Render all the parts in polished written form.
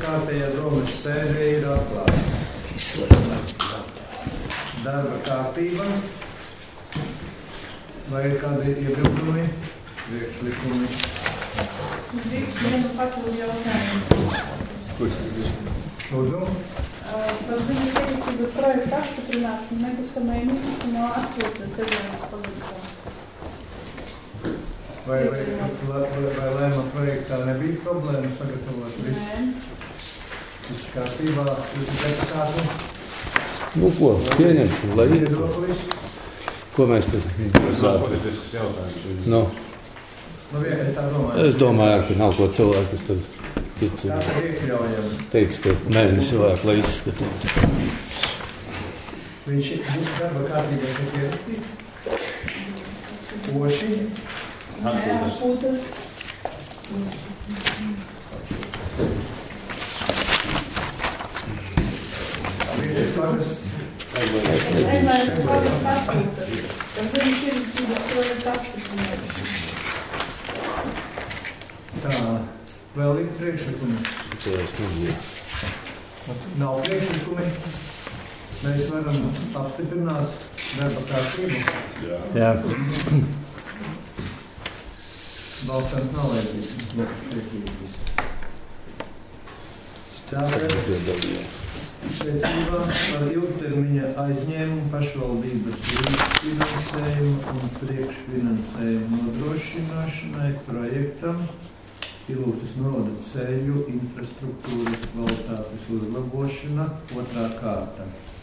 kārtējā domas sēde ir atklāta. Darba kārtība. Vai ir kādi iebildumi, priekšlikumi? Drīkst vienu papildu jautājumu. Lūdzu. Par zemes ieguldības projektu apstiprināšanu nekustamajai nekustamā atpūtas sezonas palīdzībā. Vai lēma projektā nebija problēma sagatavot visu? Nē. Viss kārtībā, jūs deputāti? Nu ko, pieņem, lai ir. Viedoklis? Ko mēs te nav politisks jautājums. No. Nu, vienkārši tā domāju. Es domāju, ka nav ko cilvēku, kas tad tic. Tā tad iekļaujam. Teiks, ka mēnesi vēl, lai izskatītu. Viņš būs darba kārtībā, ka pierakstīt? Oši? Atpūtas. Vienkārši pagas. Aizvērts pagas atpūtas. Par zemes ieguldības projektu apstiprināšanu. Tā, vēl ir priekšlikumi. Nav priekšlikumi. Mēs varam apstiprināt darba kārtību. Jā. Balsams nav vajadzīgs. Tāpēc secībā par ilgtermiņa aizņēmumu pašvaldības finansējumu un priekšfinansējumu nodrošināšanai projektam Ilūksnes novada ceļu infrastruktūras kvalitātes uzlabošana otrā kārta.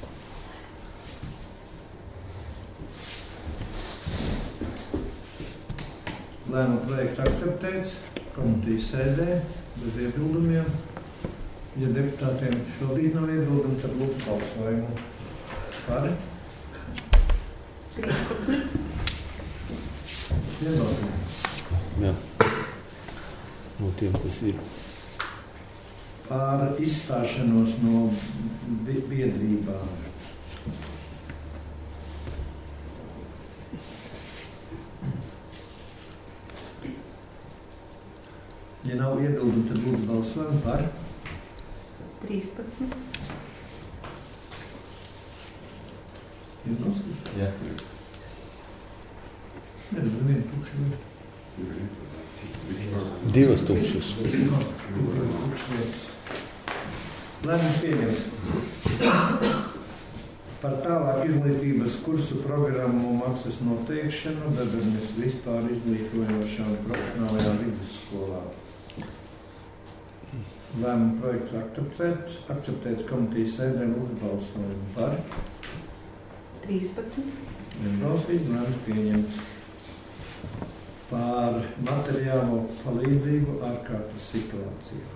Lēmuma projekts akceptēts komitejas sēdē bez iebildumiem. Ja deputātiem šobrīd nav iebildumi, tad lūdzu balsojumu. Pāri? 13. Iebalsojumi. Jā. No tiem, kas ir. Par izstāšanos no biedrībām. Ja nav iebildumi, tad lūdzu balsojumu par 13. iebalsojumi. Jā. Nevienu tukšu. Divas tukšas. Lēmums pieņems. Par tālāk izglītības kursu programmu maksas noteikšanu Bebernes vispār izglītojošām profesionālajā vidusskolā. Lēmuma projekts akceptēts komitejas sēdē, lūdzu balsojumu par 13. vienbalsīgi, lēmums pieņemts. Par materiālo palīdzību ārkārtas situācijā.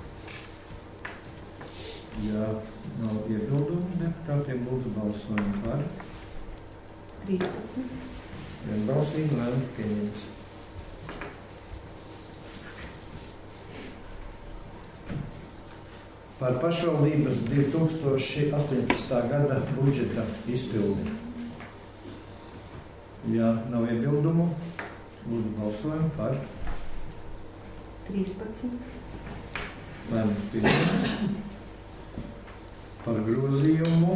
Ja nav iebildumu deputātiem, lūdzu balsojumu par 13. vienbalsīgi, lēmums pieņemts. Par pašvaldības 2018. gada budžeta izpildi. Ja nav iebildumu, lūdzu balsojumu par 13. lēmums pieņemts. Par grozījumu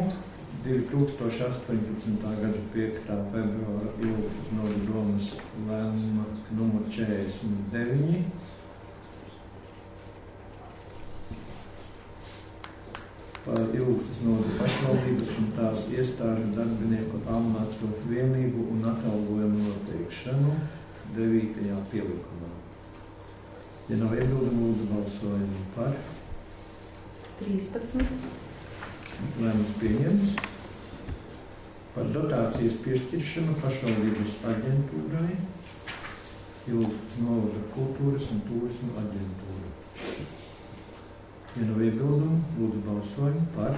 2018. gada 5. februāra Ilūksnes novada domas lēmuma numur 49. Par Ilūksnes novada pašvaldības un tās iestāžu darbinieku amatu vienību un atalgojumu noteikšanu 9. pielikumā. Ja nav iebildumu, lūdzu balsojumu par 13. lēmums pieņemts. Par dotācijas piešķiršanu pašvaldības aģentūrai Ilūksnes novada kultūras un turisma aģentūra. Ja nav iebildumu, lūdzu balsojumu par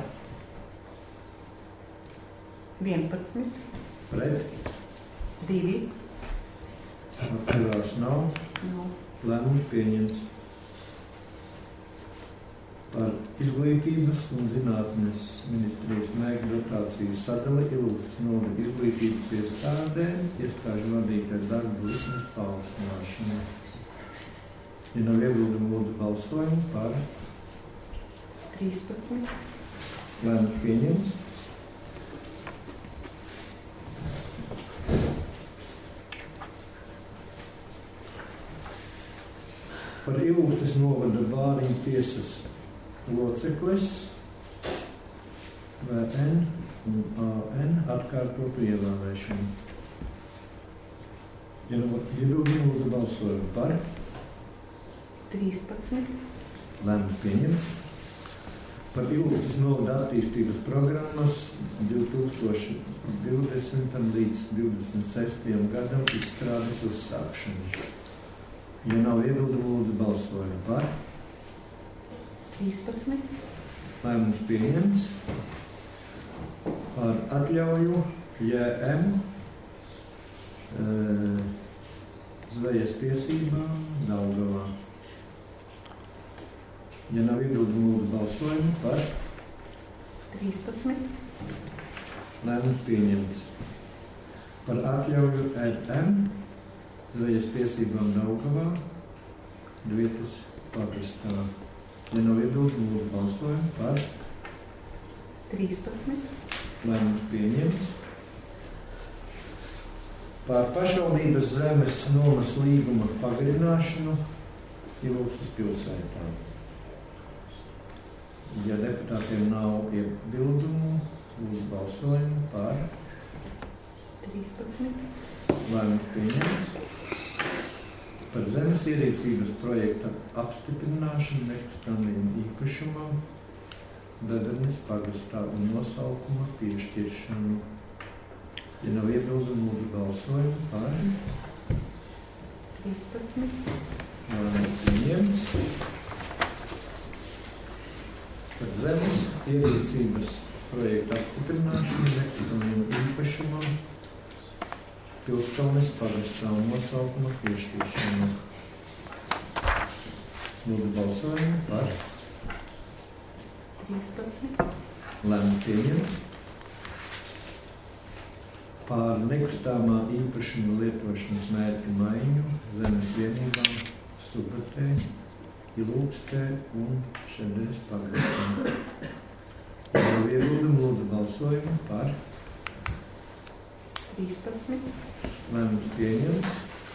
11. pret, 2. atturās nav, lēmums pieņemts. Par izglītības un zinātnes ministrijas mēģi dotāciju sadali Ilūksnes novada izglītības iestādēm, iestāžu vadītāju darbu likmes paaugstināšanu. Ja nav iebildumu, lūdzu balsojumu par 13. Lēmums pieņemts. Par Ilūkstes novada Bāriņu tiesas locekles VN un AN atkārtotu ievēlēšanu. Ja iebildumi, lūdzu balsojumu par. 13. Lēmums pieņemts. Par Ilūkstes novada attīstības programmas 2020. līdz 26. gadam izstrādes uzsākšanu. Ja nav iebildumu, lūdzu balsojumu par. 13. Lēmums pieņemts. Par atļauju JM zvejas tiesībām Daugavā. Ja nav iebildumu, lūdzu balsojumu par. 13. Lēmums pieņemts. Par atļauju RM zvejas tiesībām Daugavā Dvietas pagastā. Ja nav iebildumu, lūdzu balsojumu par. 13. Lēmums pieņemts. Par pašvaldības zemes nomas līguma pagarināšanu Ilūkstes pilsētā. Ja deputātiem nav iebildumu, lūdzu balsojumu par. 13. Lēmums pieņemts. Par zemes ierīcības projekta apstiprināšanu nekustamiem īpašumam Bebernes pagastā un nosaukuma piešķiršanu. Ja nav iebildumu, lūdzu balsojumu par. 13. Lēmums pieņemts. Par zemes ierīcības projekta apstiprināšanu nekustamiem īpašumam Pilskalnes pagastā un nosaukuma piešķiršanu. Lūdzu balsojumu par. 13. Lēmums pieņemts. Par nekustamā īpašuma lietošanas mērķu maiņu zemes vienībām Subatē, Ilūkstē un Šederes pagastā. Ja nav iebildumu, lūdzu balsojumu par. 13. Lēmums pieņemts.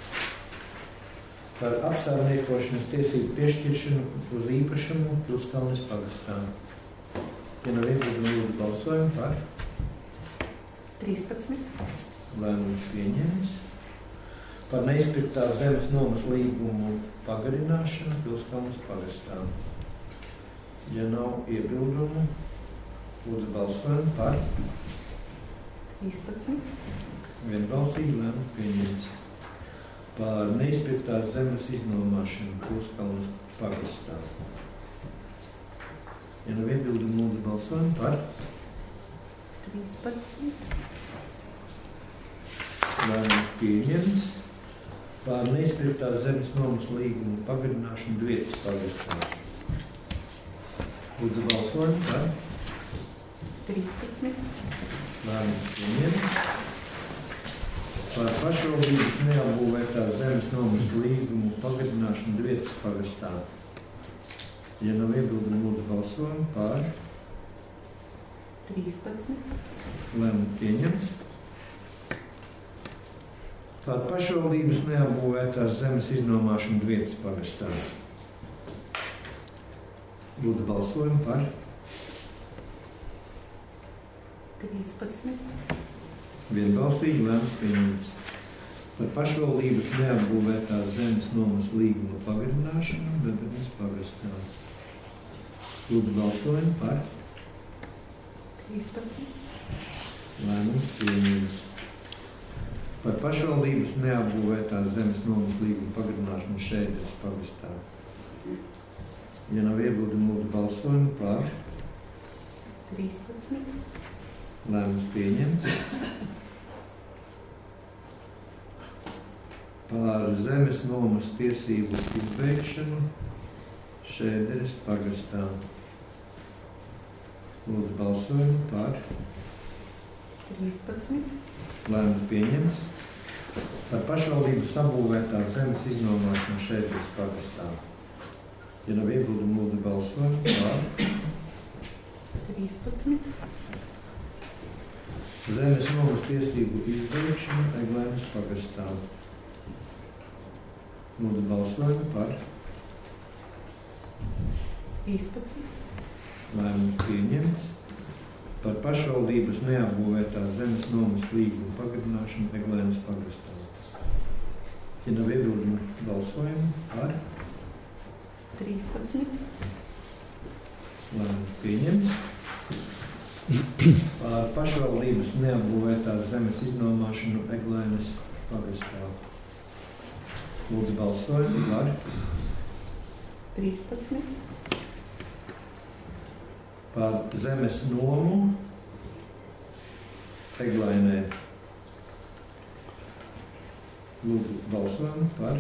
Par apsaimniekošanas tiesību piešķiršanu uz īpašumu Pilskalnes pagastā. Ja nav iebildumu, lūdzu balsojumu par. 13. Lēmums pieņemts. Par neizpirktās zemes nomas līgumu pagarināšanu Pilskalnes pagastā. Ja nav iebildumu, lūdzu balsojumu par. 13. Vienbalsīgi lēmums pieņemts. Par neizpirktās zemes iznomāšanu Pilskalnes pagastā. Ja nav iebildumu, lūdzu balsojumu par. 13. Lēmums pieņemts. Par neizpirktās zemes nomas līgumu pagarināšanu Dvietas pagastā. Lūdzu balsojumu par. 13. Lēmums pieņemts. Par pašvaldības neapbūvētās zemes nomas līgumu pagarināšanu Dvietas pagastā. Ja nav iebildumu, lūdzu balsojumu par. 13. Lēmums pieņemts. Par pašvaldības neapbūvētās zemes iznomāšanu Dvietas pagastā. Lūdzu balsojumu par. 13. Vienbalsīgi lēmums pieņemts. Par pašvaldības neapbūvētās zemes nomas līguma pagarināšanu Bebernes pagastā. Lūdzu balsojumu par. 13. Lēmums pieņemts. Par pašvaldības neapbūvētās zemes nomas līguma pagarināšanu Šeideres pagastā. Ja nav iebildumu, lūdzu balsojumu par. 13. Lēmums pieņemts. Par zemes nomas tiesību izbeigšanu Šeideres pagastā. Lūdzu balsojumu par. 13. Lēmums pieņemts. Par pašvaldības sabūvētās zemes iznomāšanu Šeideres pagastā. Ja nav iebildumu, lūdzu balsojumu par. 13. Zemes nomas tiesību izbeigšana Eglainas pagastā. Lūdzu balsojumu par. 13. Lēmums pieņemts. Par pašvaldības neapbūvētās zemes nomas līguma pagarināšanu Eglainas pagastā. Ja nav iebildumu, balsojumu par. 13. Lēmums pieņemts. Par pašvaldības neapbūvētās zemes iznomāšanu Eglainas pagastā. Lūdzu balsojumu par. 13. Par zemes nomu Eglainē. Lūdzu balsojumu par.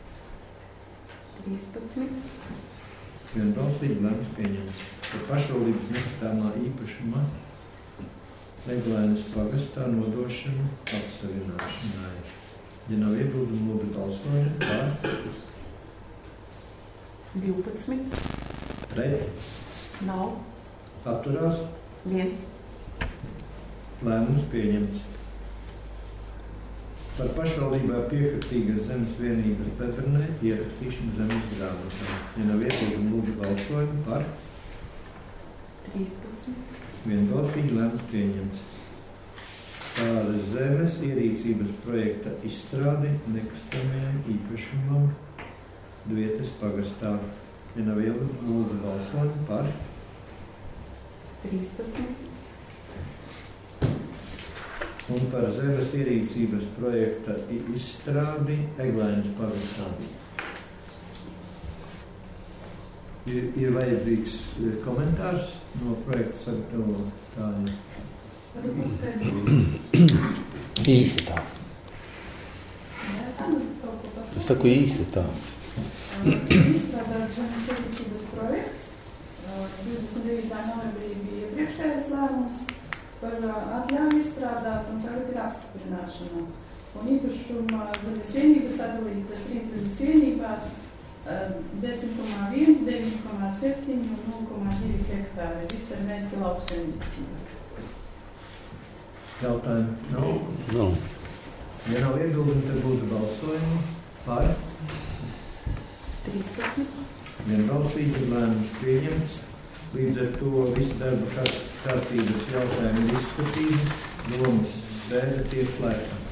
13. Vienbalsīgi lēmums pieņemts. Par pašvaldības nekustamā īpašuma Eglainas pagastā nodošanu atsavināšanai. Ja nav iebildumu, lūdzu balsojumu par. 12. Pret. Nav. Atturās. 1. Lēmums pieņemts. Par pašvaldībā piekritīgas zemes vienības Pepernē ierakstīšanu zemes grāmatā. Ja nav iebildumu, lūdzu balsojumu par. 13. Vienbalsīgi lēmums pieņemts. Par zemes ierīcības projekta izstrādi nekustamajam īpašumam Dvietes pagastā. Ja nav iebildumu, lūdzu balsojumu par. 13. Un par zemes ierīcības projekta izstrādi Eglainas pagastā. Ir vajadzīgs komentārs no projekta sagatavotāja. Īsi tā. Es saku īsi tā. Izstrādāt zemes ierīcības projekts. 29. novembrī bija iepriekšējais lēmums par atļauju izstrādāt, un tagad ir apstiprināšana. Un īpašuma zemes vienības atdalīta 3 zemes vienībās 10,1, 9,7 un 0,2 hektāri. Viss ir mērķi lauksaimniecība. Jautājumu nav? No. Ja nav iebildumu, tad lūdzu balsojumu par. 13. Vienbalsīgi lēmums pieņemts. Līdz ar to visu darba kārtības jautājumu ir izskatīti. Domas sēde tiek slēgta.